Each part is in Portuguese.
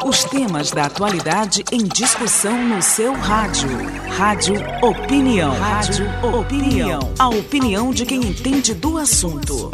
Os temas da atualidade em discussão no seu rádio. Rádio Opinião. Rádio Opinião. A opinião de quem entende do assunto.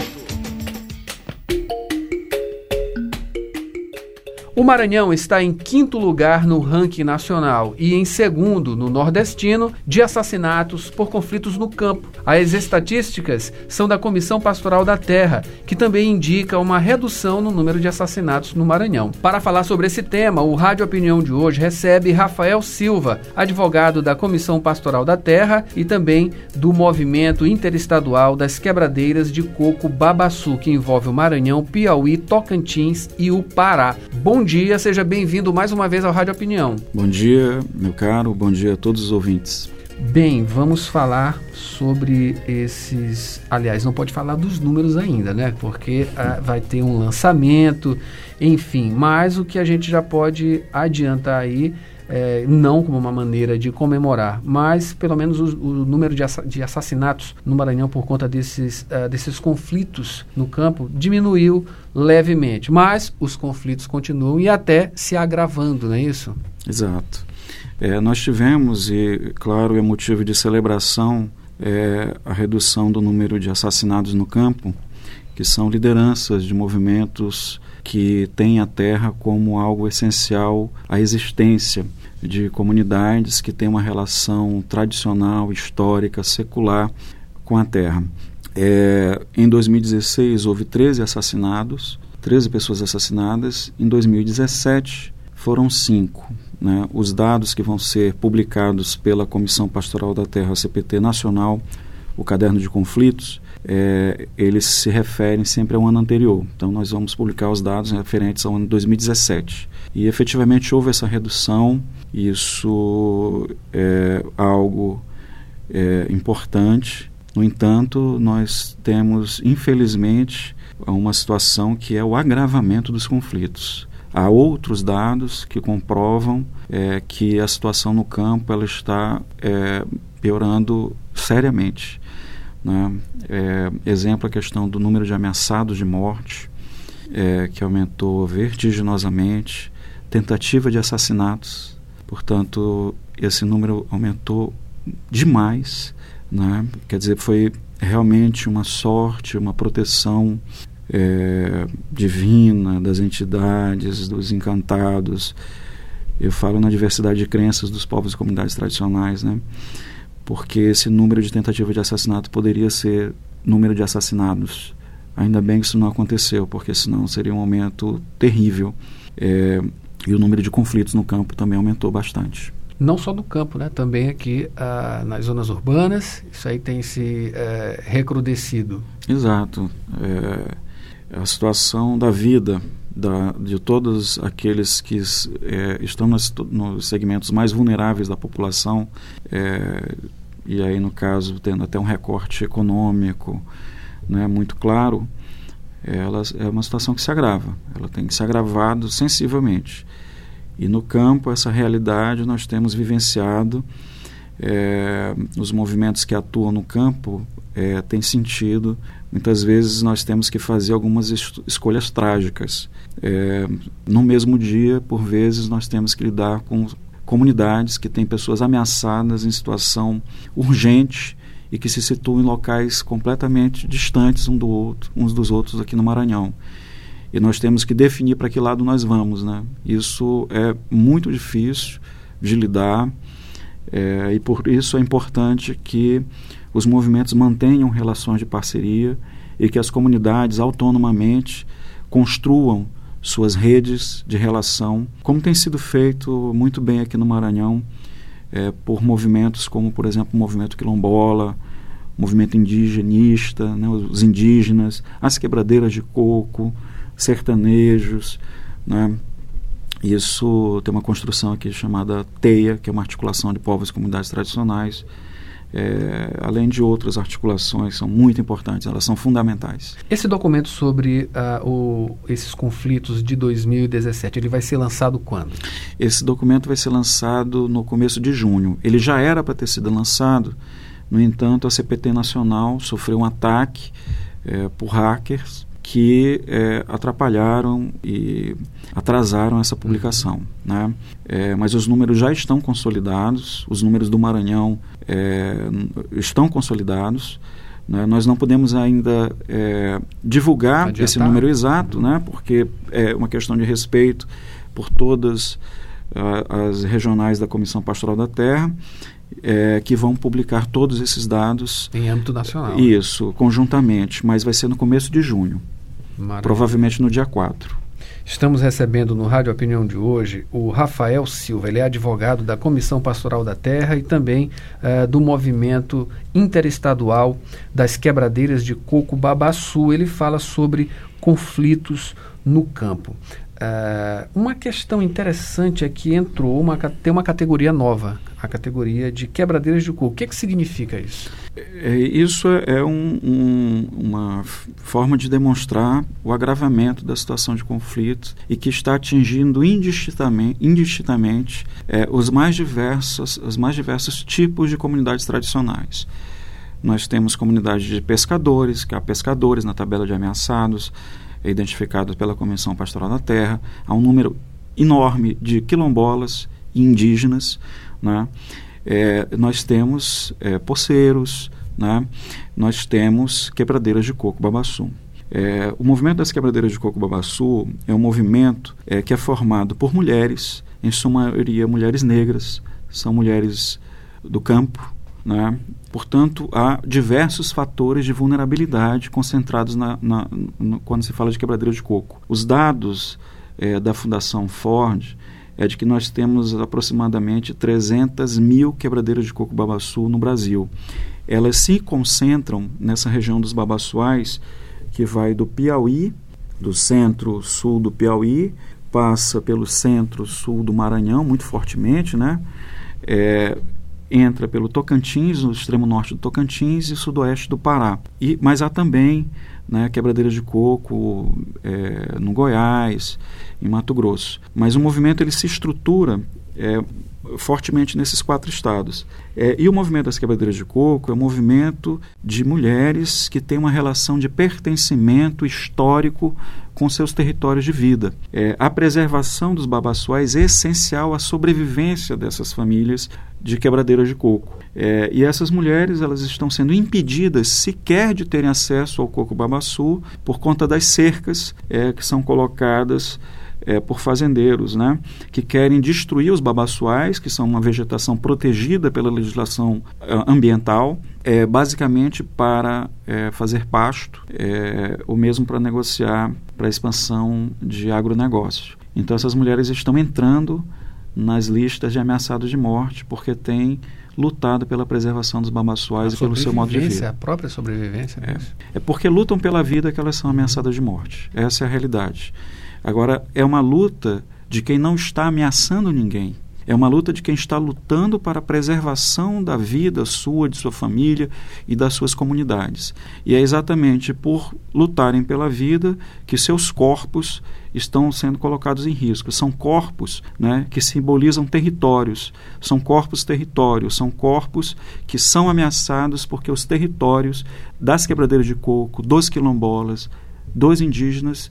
O Maranhão está em 5º lugar no ranking nacional e em 2º no nordestino de assassinatos por conflitos no campo. As estatísticas são da Comissão Pastoral da Terra, que também indica uma redução no número de assassinatos no Maranhão. Para falar sobre esse tema, o Rádio Opinião de hoje recebe Rafael Silva, advogado da Comissão Pastoral da Terra e também do Movimento Interestadual das Quebradeiras de Coco Babaçu, que envolve o Maranhão, Piauí, Tocantins e o Pará. Bom dia, seja bem-vindo mais uma vez ao Rádio Opinião. Bom dia, meu caro, bom dia a todos os ouvintes. Bem, vamos falar sobre esses... Aliás, não pode falar dos números ainda, né? Porque vai ter um lançamento, enfim. Mas o que a gente já pode adiantar aí, não como uma maneira de comemorar, mas pelo menos o número de assassinatos no Maranhão por conta desses conflitos no campo diminuiu levemente. Mas os conflitos continuam e até se agravando, não é isso? Exato. Nós tivemos, e claro, é motivo de celebração, a redução do número de assassinados no campo, que são lideranças de movimentos que têm a terra como algo essencial à existência de comunidades que têm uma relação tradicional, histórica, secular com a terra. Em 2016 houve 13 pessoas assassinadas, em 2017 foram 5. Né? Os dados que vão ser publicados pela Comissão Pastoral da Terra, CPT Nacional, o Caderno de Conflitos, eles se referem sempre ao ano anterior. Então nós vamos publicar os dados referentes ao ano 2017. E efetivamente houve essa redução, isso é algo importante. No entanto, nós temos, infelizmente, uma situação que é o agravamento dos conflitos. Há outros dados que comprovam que a situação no campo ela está piorando seriamente. Né? Exemplo, a questão do número de ameaçados de morte, que aumentou vertiginosamente, tentativa de assassinatos, portanto, esse número aumentou demais. Né? Quer dizer, foi realmente uma sorte, uma proteção divina das entidades, dos encantados. Eu falo na diversidade de crenças dos povos e comunidades tradicionais, né? Porque esse número de tentativa de assassinato poderia ser número de assassinados. Ainda bem que isso não aconteceu, porque senão seria um aumento terrível. E o número de conflitos no campo também aumentou bastante. Não só no campo, né? Também aqui nas zonas urbanas, isso aí tem se recrudescido. Exato. A situação da vida de todos aqueles que estão nos segmentos mais vulneráveis da população, e aí no caso tendo até um recorte econômico, né, muito claro, é uma situação que se agrava, ela tem se agravado sensivelmente. E no campo, essa realidade nós temos vivenciado, os movimentos que atuam no campo têm sentido. Muitas vezes nós temos que fazer algumas escolhas trágicas. No mesmo dia, por vezes, nós temos que lidar com comunidades que têm pessoas ameaçadas em situação urgente e que se situam em locais completamente distantes uns dos outros aqui no Maranhão. E nós temos que definir para que lado nós vamos. Né? Isso é muito difícil de lidar, e por isso é importante que os movimentos mantenham relações de parceria e que as comunidades autonomamente construam suas redes de relação, como tem sido feito muito bem aqui no Maranhão, por movimentos como, por exemplo, o movimento quilombola, o movimento indigenista, né, os indígenas, as quebradeiras de coco, sertanejos, né? Isso tem uma construção aqui chamada TEIA, que é uma articulação de povos e comunidades tradicionais, além de outras articulações, são muito importantes, elas são fundamentais. Esse documento sobre esses conflitos de 2017, ele vai ser lançado quando? Esse documento vai ser lançado no começo de junho. Ele já era para ter sido lançado, no entanto, a CPT Nacional sofreu um ataque por hackers, que atrapalharam e atrasaram essa publicação, né? Mas os números já estão consolidados, os números do Maranhão estão consolidados, né? Nós não podemos ainda divulgar esse número exato, né? Porque é uma questão de respeito por todas as regionais da Comissão Pastoral da Terra, que vão publicar todos esses dados em âmbito nacional. Isso, conjuntamente, mas vai ser no começo de junho. Maravilha. Provavelmente no dia 4. Estamos recebendo no Rádio Opinião de hoje o Rafael Silva. Ele é advogado da Comissão Pastoral da Terra e também do Movimento Interestadual das Quebradeiras de Coco Babaçu. Ele fala sobre conflitos no campo. Uma questão interessante é que tem uma categoria nova, a categoria de quebradeiras de coco. O que significa isso? Isso é uma forma de demonstrar o agravamento da situação de conflito e que está atingindo indistintamente os mais diversos tipos de comunidades tradicionais. Nós temos comunidades de pescadores, que há pescadores na tabela de ameaçados, identificados pela Comissão Pastoral da Terra. Há um número enorme de quilombolas e indígenas, né? Nós temos poceiros, né? Nós temos quebradeiras de coco babaçu. O movimento das quebradeiras de coco babaçu é um movimento que é formado por mulheres, em sua maioria mulheres negras, são mulheres do campo, né? Portanto, há diversos fatores de vulnerabilidade concentrados quando se fala de quebradeira de coco. Os dados da Fundação Ford é de que nós temos aproximadamente 300 mil quebradeiras de coco babaçu no Brasil. Elas se concentram nessa região dos babaçuais, que vai do Piauí, do centro-sul do Piauí, passa pelo centro-sul do Maranhão, muito fortemente, né? Entra pelo Tocantins, no extremo norte do Tocantins e sudoeste do Pará. Mas há também, né, quebradeiras de coco no Goiás, em Mato Grosso. Mas o movimento ele se estrutura fortemente nesses 4 estados. E o movimento das quebradeiras de coco é um movimento de mulheres que têm uma relação de pertencimento histórico com seus territórios de vida. A preservação dos babaçuais é essencial à sobrevivência dessas famílias de quebradeiras de coco. E essas mulheres elas estão sendo impedidas sequer de terem acesso ao coco babaçu por conta das cercas que são colocadas por fazendeiros, né, que querem destruir os babaçuais, que são uma vegetação protegida pela legislação ambiental, basicamente para fazer pasto, ou mesmo para negociar para a expansão de agronegócio. Então essas mulheres estão entrando nas listas de ameaçados de morte porque têm lutado pela preservação dos babaçuais e pelo seu modo de vida. A própria sobrevivência. É porque lutam pela vida que elas são ameaçadas de morte. Essa é a realidade. Agora, é uma luta de quem não está ameaçando ninguém. É uma luta de quem está lutando para a preservação da vida sua, de sua família e das suas comunidades. E é exatamente por lutarem pela vida que seus corpos estão sendo colocados em risco. São corpos, né, que simbolizam territórios. São corpos territórios, são corpos que são ameaçados porque os territórios das quebradeiras de coco, dos quilombolas, dos indígenas,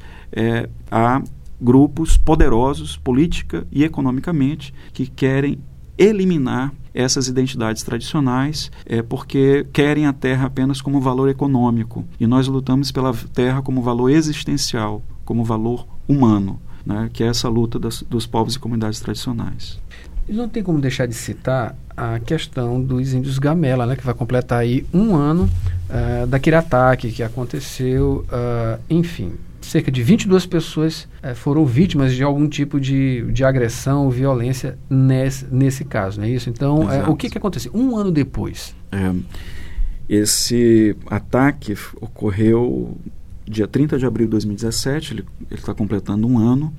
há grupos poderosos, política e economicamente, que querem eliminar essas identidades tradicionais porque querem a terra apenas como valor econômico. E nós lutamos pela terra como valor existencial, como valor humano, né, que é essa luta dos povos e comunidades tradicionais. E não tem como deixar de citar a questão dos índios Gamela, né, que vai completar aí 1 ano daquele ataque que aconteceu, enfim. Cerca de 22 pessoas foram vítimas de algum tipo de agressão ou violência nesse caso, não é isso? Então, o que aconteceu 1 ano depois? Esse ataque ocorreu dia 30 de abril de 2017, ele está completando 1 ano.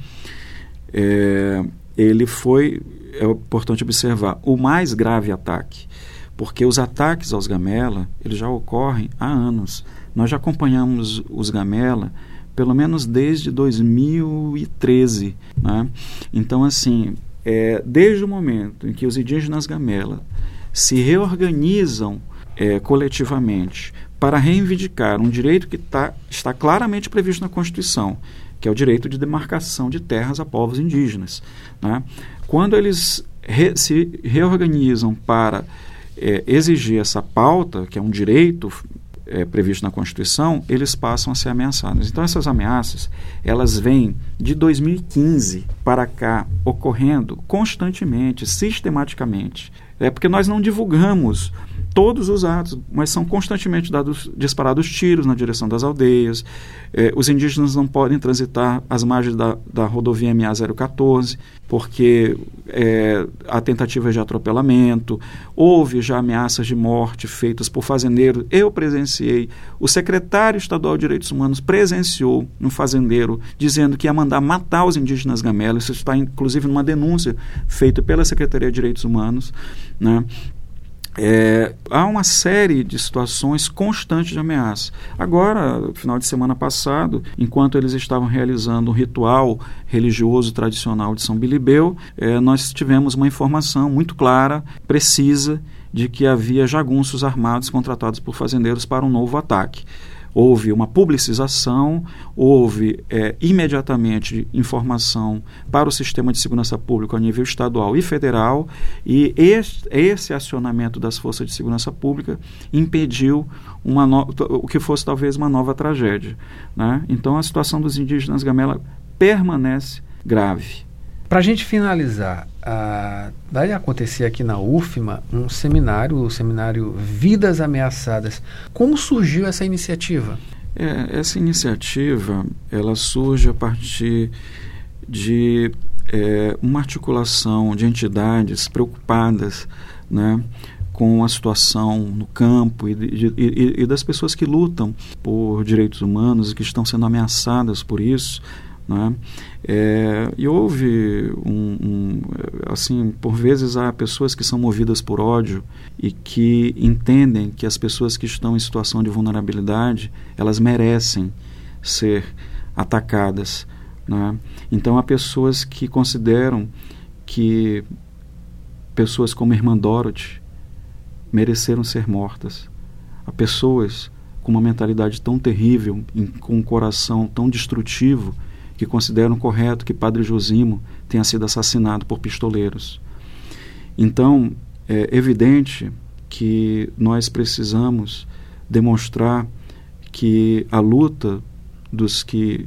Ele foi, é importante observar, o mais grave ataque, porque os ataques aos Gamela, eles já ocorrem há anos. Nós já acompanhamos os Gamela pelo menos desde 2013, né? Então, assim, desde o momento em que os indígenas Gamela se reorganizam coletivamente para reivindicar um direito que está claramente previsto na Constituição, que é o direito de demarcação de terras a povos indígenas, né? Quando eles se reorganizam para exigir essa pauta, que é um direito previsto na Constituição, eles passam a ser ameaçados. Então, essas ameaças, elas vêm de 2015 para cá, ocorrendo constantemente, sistematicamente. Porque nós não divulgamos todos os atos, mas são constantemente disparados tiros na direção das aldeias. Os indígenas não podem transitar as margens da rodovia MA-014, porque há tentativas de atropelamento, houve já ameaças de morte feitas por fazendeiros. Eu presenciei, o secretário estadual de Direitos Humanos presenciou um fazendeiro dizendo que ia mandar matar os indígenas gamelas. Isso está inclusive numa denúncia feita pela Secretaria de Direitos Humanos, né? Há uma série de situações constantes de ameaça. Agora, no final de semana passado, enquanto eles estavam realizando um ritual religioso tradicional de São Bilibeu, nós tivemos uma informação muito clara, precisa, de que havia jagunços armados contratados por fazendeiros para um novo ataque. Houve uma publicização, houve imediatamente informação para o sistema de segurança pública a nível estadual e federal, e esse acionamento das forças de segurança pública impediu o que fosse talvez uma nova tragédia, né? Então a situação dos indígenas gamela permanece grave. Para a gente finalizar, vai acontecer aqui na UFMA um seminário, o seminário Vidas Ameaçadas. Como surgiu essa iniciativa? Essa iniciativa, ela surge a partir de uma articulação de entidades preocupadas, né, com a situação no campo e das pessoas que lutam por direitos humanos e que estão sendo ameaçadas por isso, né? E houve assim, por vezes há pessoas que são movidas por ódio e que entendem que as pessoas que estão em situação de vulnerabilidade, elas merecem ser atacadas, né? Então há pessoas que consideram que pessoas como a irmã Dorothy mereceram ser mortas. Há pessoas com uma mentalidade tão terrível, com um coração tão destrutivo, que consideram correto que Padre Josimo tenha sido assassinado por pistoleiros. Então, é evidente que nós precisamos demonstrar que a luta dos que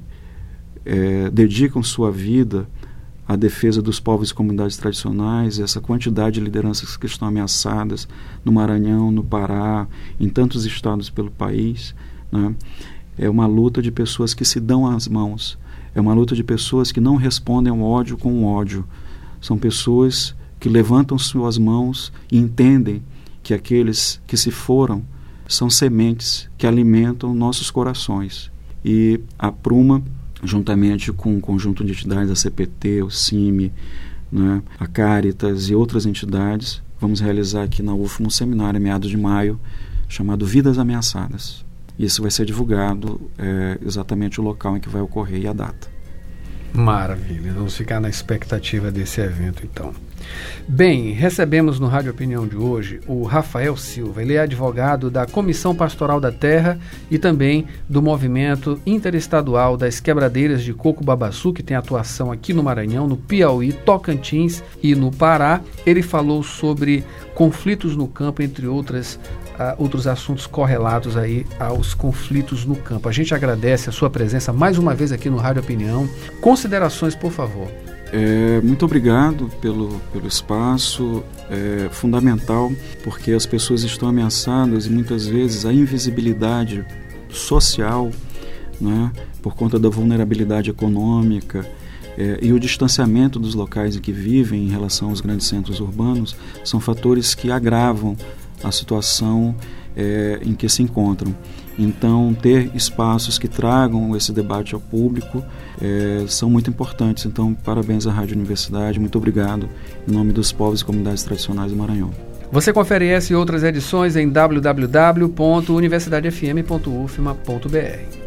dedicam sua vida à defesa dos povos e comunidades tradicionais, essa quantidade de lideranças que estão ameaçadas no Maranhão, no Pará, em tantos estados pelo país, né? É uma luta de pessoas que se dão as mãos. É uma luta de pessoas que não respondem ao ódio com o ódio. São pessoas que levantam suas mãos e entendem que aqueles que se foram são sementes que alimentam nossos corações. E a Pruma, juntamente com um conjunto de entidades, a CPT, o CIMI, né, a Caritas e outras entidades, vamos realizar aqui na UFMA um seminário em meados de maio, chamado Vidas Ameaçadas. Isso vai ser divulgado exatamente o local em que vai ocorrer e a data. Maravilha, vamos ficar na expectativa desse evento então. Bem, recebemos no Rádio Opinião de hoje o Rafael Silva. Ele é advogado da Comissão Pastoral da Terra e também do Movimento Interestadual das Quebradeiras de Coco Babaçu, que tem atuação aqui no Maranhão, no Piauí, Tocantins e no Pará. Ele falou sobre conflitos no campo, entre outros assuntos correlatos aí aos conflitos no campo. A gente agradece a sua presença mais uma vez aqui no Rádio Opinião. Considerações, por favor. Muito obrigado pelo espaço. É fundamental porque as pessoas estão ameaçadas e muitas vezes a invisibilidade social, né, por conta da vulnerabilidade econômica e o distanciamento dos locais em que vivem em relação aos grandes centros urbanos são fatores que agravam a situação em que se encontram. Então, ter espaços que tragam esse debate ao público são muito importantes. Então, parabéns à Rádio Universidade, muito obrigado em nome dos povos e comunidades tradicionais do Maranhão. Você confere essa e outras edições em www.universidadefm.ufma.br.